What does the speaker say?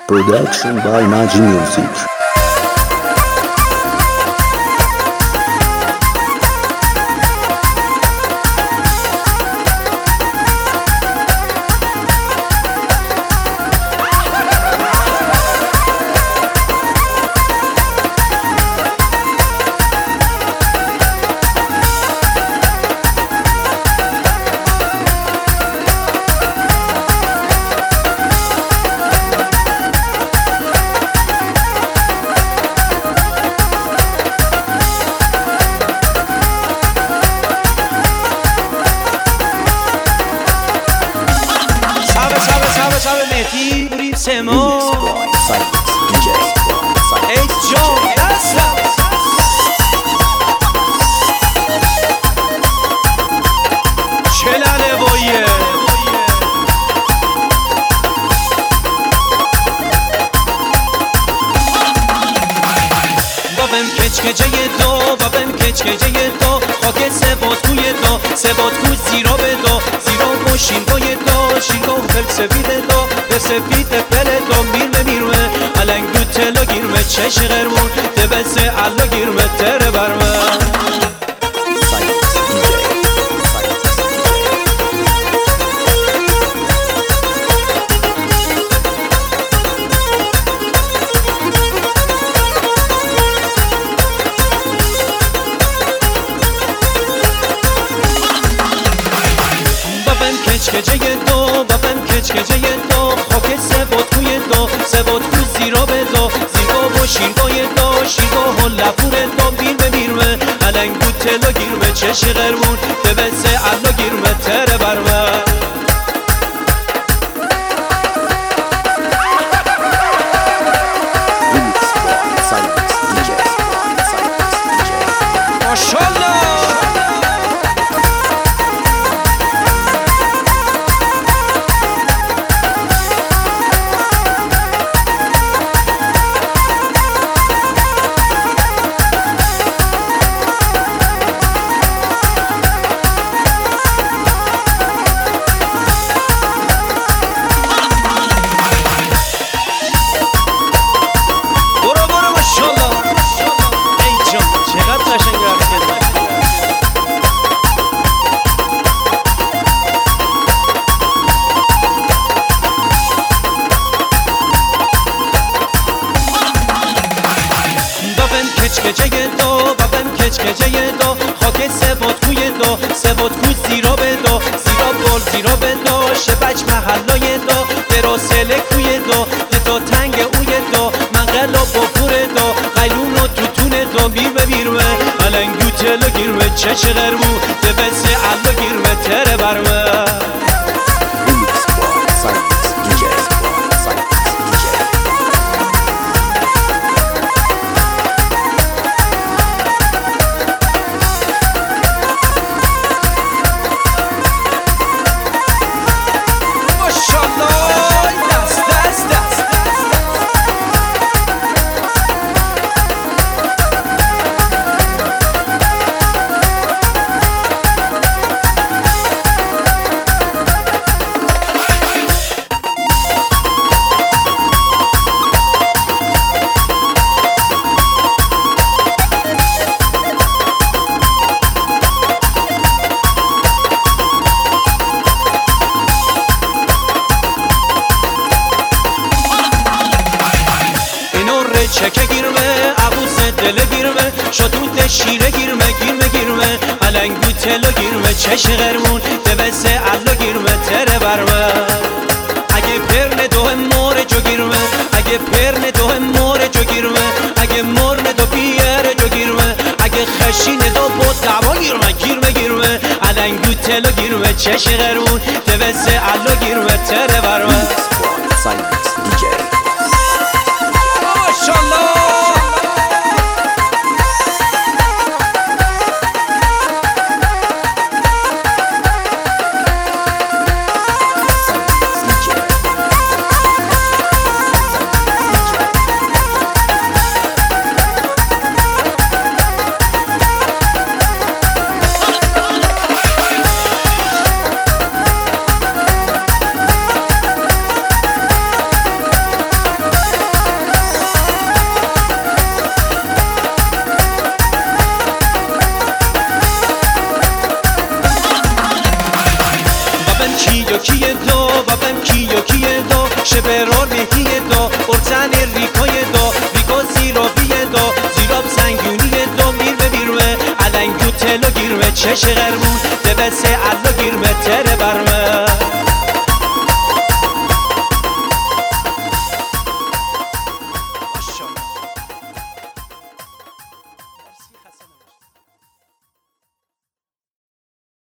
Production by Naji Music. Sabe Mehdi Uri Semo Ey John Yasser Çelale boye بابم کچکجه دو بابم کچکجه دو خاک سبات کوی دو سبات کو زیرا بدو زیرا کو شینگوی دو شینگو خل سفید دو به سفید پل دو میرمه النگو تلا گیرمه چش غرمون دبسه علا گیرمه تره برمه کچکجه دو بابم کچکجه دو خاک سبات کوی دو سبات کو زیرا بدو زیرا و شیرگای دو شیرگا ها لپور دو میرمه النگو تلا گیرمه چش غرمون دبسه علا گیرمه تره برمه کچکجه دو بابم کچکجه دو خاک سبات کوی دو سبات کو زیرا بدو زیرا بال زیرا بدو شبچ محلای دو دراسله کوی دو دتا تنگ اوی دو منقلا با پور دو قیلون و توتون دو بیرمه النگو تلا گیرمه چش غرمو دبسه علا گیرمه تره برمه چکه گیرمه عبوس دل گیرمه شدود شیره گیرمه النگو تلا گیرمه چش غرمون دبسه علا گیرمه تره برمه اگه پرن دو مور جو گیرمه اگه پرن دو مور جو گیرمه اگه مرن دو پیر جو گیرمه اگه خشین دو بود دعوا گیرمه النگو تلا گیرمه چش غرمون دبسه علا گیرمه تره برمه کیه دو بابم کیو کیه دو شبرار مهدیه دو ارتن ریکای دو ریکا زیرابیه دو زیراب سنگونیه دو میرمه علنگو تلو گیرمه چش غرمون دبسه